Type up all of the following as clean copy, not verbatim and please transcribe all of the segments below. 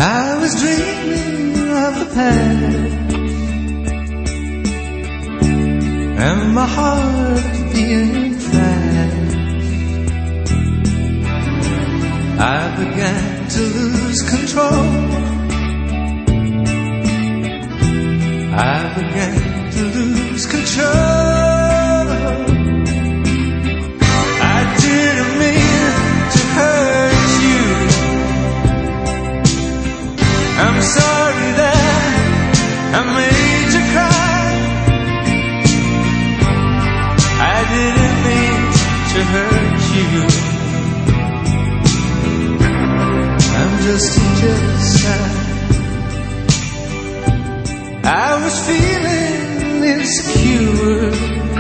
I was dreaming of the past, and my heart being fast. I began to lose control. I began to lose control. I didn't mean to hurt you. I'm sorry that I made you cry. I didn't mean to hurt you. I'm just a jealous guy. I was feeling insecure.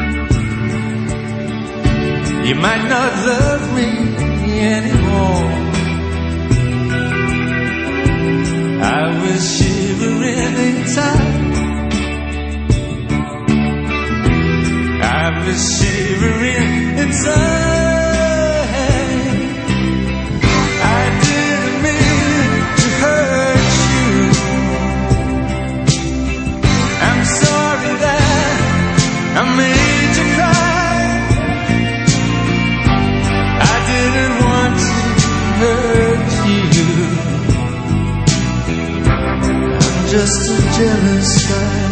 You might not love me anymore. I was shivering inside. I was shivering inside. I didn't mean to hurt you. I'm sorry that I made you cry. I didn't want to hurt you. I'm just a jealous guy.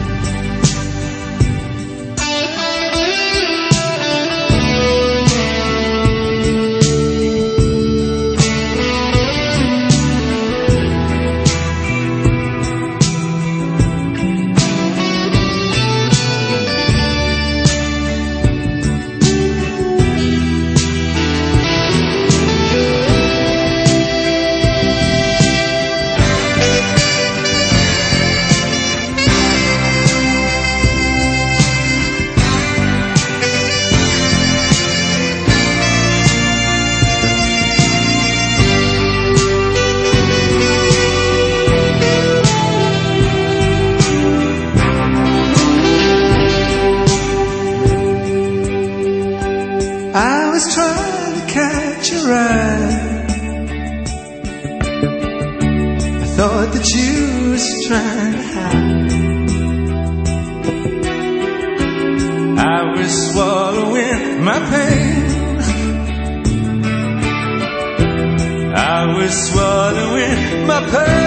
I was trying to catch your eye. I thought that you was trying to hide. I was swallowing my pain. I was swallowing my pain.